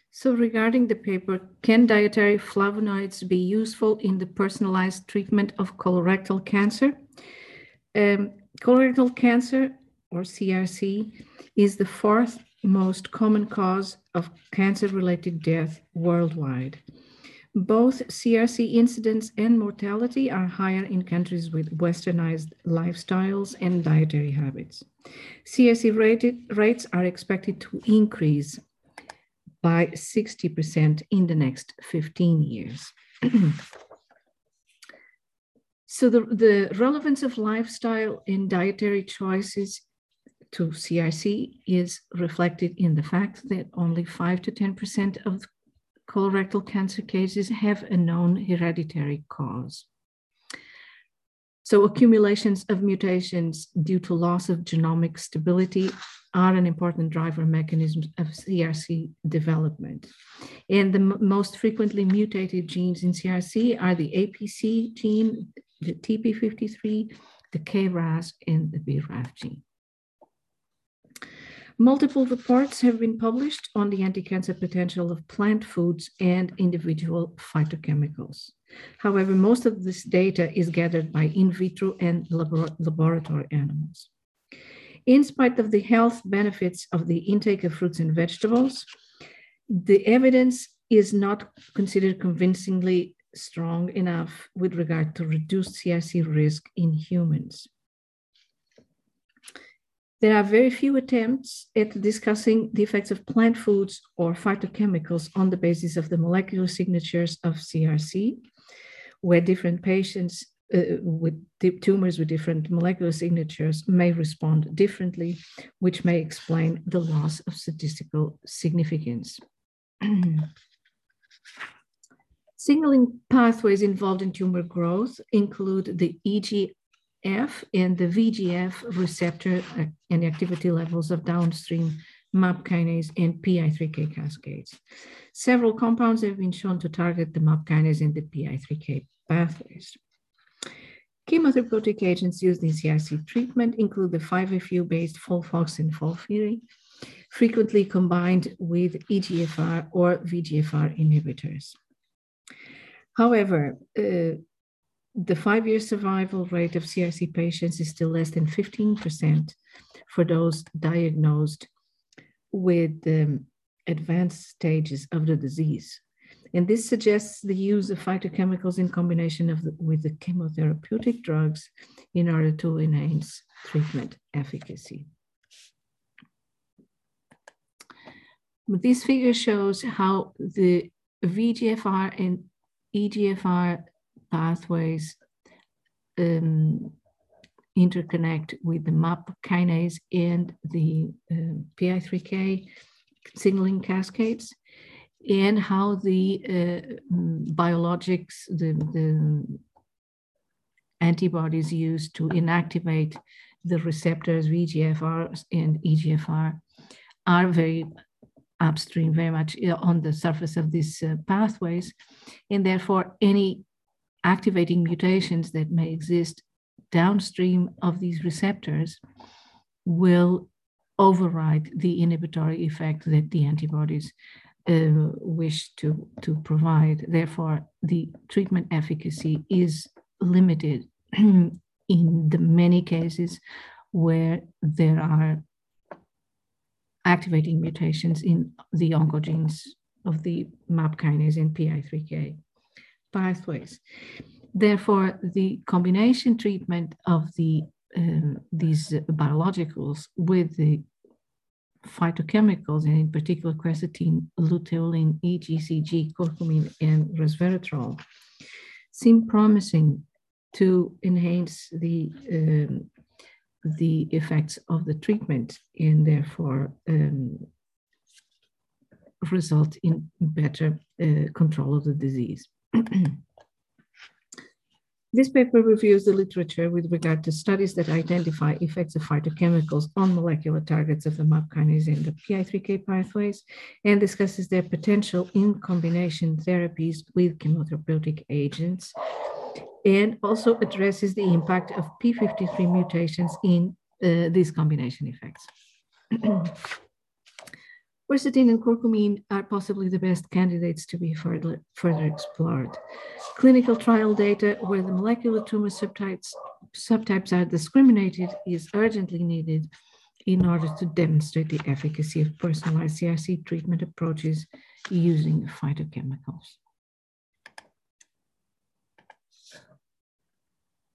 So regarding the paper, can dietary flavonoids be useful in the personalized treatment of colorectal cancer? Colorectal cancer, or CRC, is the fourth most common cause of cancer-related death worldwide. Both CRC incidence and mortality are higher in countries with westernized lifestyles and dietary habits. CRC rates are expected to increase by 60% in the next 15 years. So the relevance of lifestyle and dietary choices to CRC is reflected in the fact that only 5 to 10% of colorectal cancer cases have a known hereditary cause. So accumulations of mutations due to loss of genomic stability are an important driver mechanism of CRC development. And the most frequently mutated genes in CRC are the APC gene, the TP53, the KRAS, and the BRAF gene. Multiple reports have been published on the anti-cancer potential of plant foods and individual phytochemicals. However, most of this data is gathered by in vitro and laboratory animals. In spite of the health benefits of the intake of fruits and vegetables, the evidence is not considered convincingly strong enough with regard to reduced CRC risk in humans. There are very few attempts at discussing the effects of plant foods or phytochemicals on the basis of the molecular signatures of CRC, where different patients with tumors with different molecular signatures may respond differently, which may explain the loss of statistical significance. Signaling pathways involved in tumor growth include the EGF and the VEGF receptor and activity levels of downstream MAP kinase and PI3K cascades. Several compounds have been shown to target the MAP kinase and the PI3K pathways. Chemotherapeutic agents used in CRC treatment include the 5-FU-based FOLFOX and FOLFIRI, frequently combined with EGFR or VEGFR inhibitors. However, the 5-year survival rate of CRC patients is still less than 15% for those diagnosed with advanced stages of the disease. And this suggests the use of phytochemicals in combination with the chemotherapeutic drugs in order to enhance treatment efficacy. This figure shows how the VEGFR and EGFR pathways interconnect with the MAP kinase and the PI3K signaling cascades, and how the biologics, the antibodies used to inactivate the receptors VEGFR and EGFR are very upstream, very much on the surface of these pathways, and therefore any activating mutations that may exist downstream of these receptors will override the inhibitory effect that the antibodies wish to provide. Therefore, the treatment efficacy is limited in the many cases where there are activating mutations in the oncogenes of the MAP kinase and PI3K pathways. Therefore, the combination treatment of these biologicals with the phytochemicals, and in particular quercetin, luteolin, EGCG, curcumin, and resveratrol, seem promising to enhance the effects of the treatment and therefore result in better control of the disease. This paper reviews the literature with regard to studies that identify effects of phytochemicals on molecular targets of the MAP kinase and the PI3K pathways, and discusses their potential in combination therapies with chemotherapeutic agents, and also addresses the impact of P53 mutations in these combination effects. Quercetin and curcumine are possibly the best candidates to be further explored. Clinical trial data where the molecular tumor subtypes are discriminated is urgently needed in order to demonstrate the efficacy of personalized CRC treatment approaches using phytochemicals.